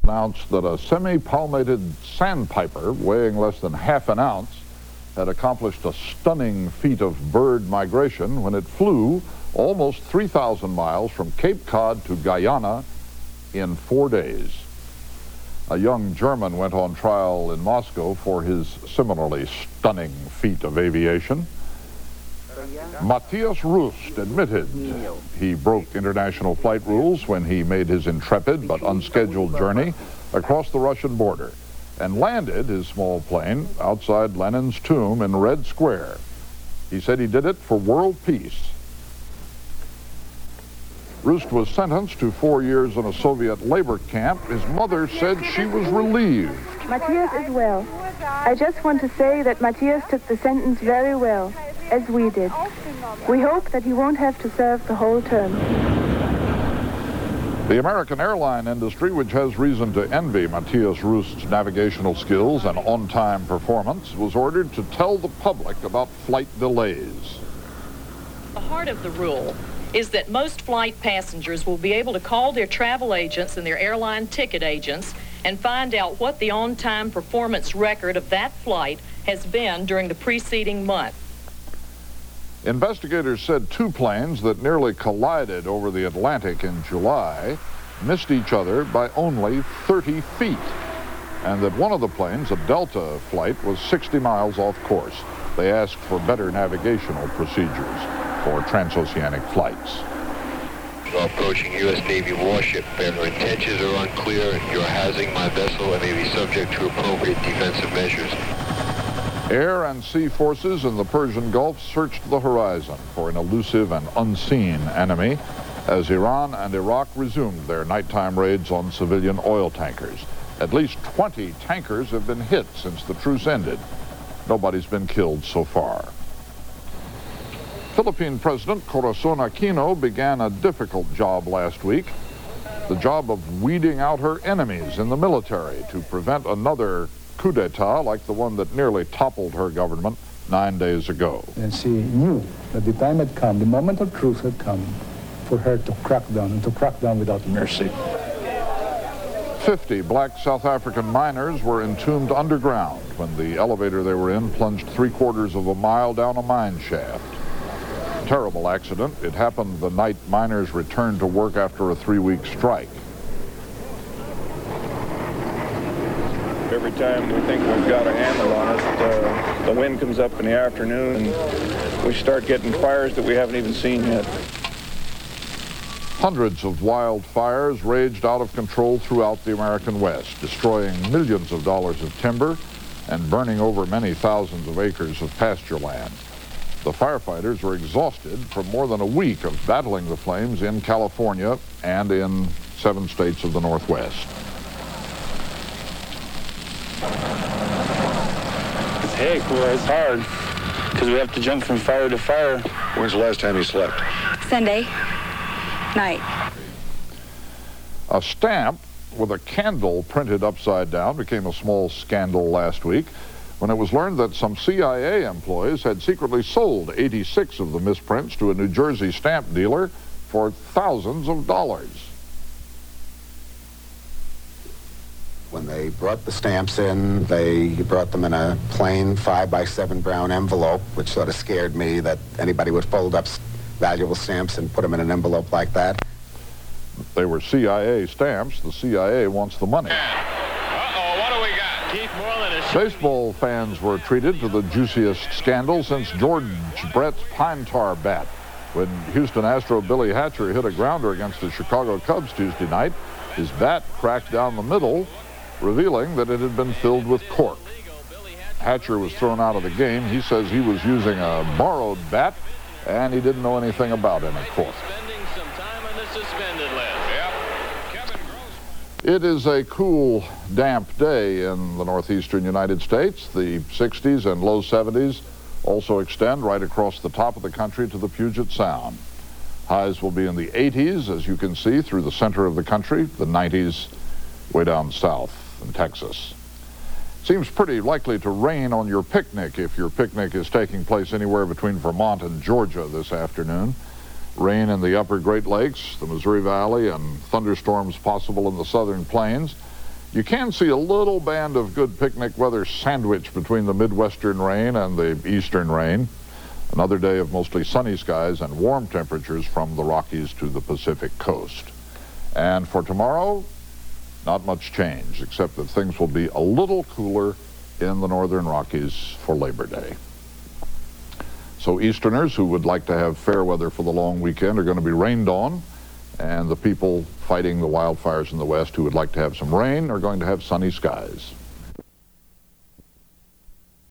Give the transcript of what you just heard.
announced that a semi-palmated sandpiper weighing less than half an ounce had accomplished a stunning feat of bird migration when it flew almost 3,000 miles from Cape Cod to Guyana in 4 days. A young German went on trial in Moscow for his similarly stunning feat of aviation. Matthias Rust admitted he broke international flight rules when he made his intrepid but unscheduled journey across the Russian border and landed his small plane outside Lenin's tomb in Red Square. He said he did it for world peace. Rust was sentenced to 4 years in a Soviet labor camp. His mother said she was relieved. Matthias is well. I just want to say that Matthias took the sentence very well, as we did. We hope that he won't have to serve the whole term. The American airline industry, which has reason to envy Matthias Rust's navigational skills and on-time performance, was ordered to tell the public about flight delays. The heart of the rule is that most flight passengers will be able to call their travel agents and their airline ticket agents and find out what the on-time performance record of that flight has been during the preceding month. Investigators said 2 planes that nearly collided over the Atlantic in July missed each other by only 30 feet, and that one of the planes, a Delta flight, was 60 miles off course. They asked for better navigational procedures for transoceanic flights. Approaching U.S. Navy warship. Their intentions are unclear. You're housing my vessel and may be subject to appropriate defensive measures. Air and sea forces in the Persian Gulf searched the horizon for an elusive and unseen enemy as Iran and Iraq resumed their nighttime raids on civilian oil tankers. At least 20 tankers have been hit since the truce ended. Nobody's been killed so far. Philippine President Corazon Aquino began a difficult job last week, the job of weeding out her enemies in the military to prevent another coup d'etat like the one that nearly toppled her government 9 days ago. And she knew that the time had come, the moment of truth had come, for her to crack down, and to crack down without mercy. 50 black South African miners were entombed underground when the elevator they were in plunged 3/4 of a mile down a mine shaft. Terrible accident. It happened the night miners returned to work after a 3-week strike. Every time we think we've got a handle on it, the wind comes up in the afternoon and we start getting fires that we haven't even seen yet. Hundreds of wildfires raged out of control throughout the American West, destroying millions of dollars of timber and burning over many thousands of acres of pasture land. The firefighters were exhausted from more than a week of battling the flames in California and in 7 states of the Northwest. Heck, well, it's hard because we have to jump from fire to fire. When's the last time you slept? Sunday night. A stamp with a candle printed upside down became a small scandal last week when it was learned that some CIA employees had secretly sold 86 of the misprints to a New Jersey stamp dealer for thousands of dollars. When they brought the stamps in, they brought them in a plain 5x7 brown envelope, which sort of scared me that anybody would fold up valuable stamps and put them in an envelope like that. They were CIA stamps. The CIA wants the money. Uh-oh, what do we got? Keith Moreland is... Baseball fans were treated to the juiciest scandal since George Brett's pine tar bat, when Houston Astro Billy Hatcher hit a grounder against the Chicago Cubs Tuesday night. His bat cracked down the middle, revealing that it had been filled with cork. Hatcher was thrown out of the game. He says he was using a borrowed bat, and he didn't know anything about any cork. It is a cool, damp day in the northeastern United States. The 60s and low 70s also extend right across the top of the country to the Puget Sound. Highs will be in the 80s, as you can see, through the center of the country, the 90s way down south in Texas. Seems pretty likely to rain on your picnic if your picnic is taking place anywhere between Vermont and Georgia this afternoon. Rain in the upper Great Lakes, the Missouri Valley, and thunderstorms possible in the southern plains. You can see a little band of good picnic weather sandwiched between the Midwestern rain and the eastern rain. Another day of mostly sunny skies and warm temperatures from the Rockies to the Pacific coast. And for tomorrow, not much change, except that things will be a little cooler in the northern Rockies for Labor Day. So Easterners who would like to have fair weather for the long weekend are going to be rained on, and the people fighting the wildfires in the west who would like to have some rain are going to have sunny skies.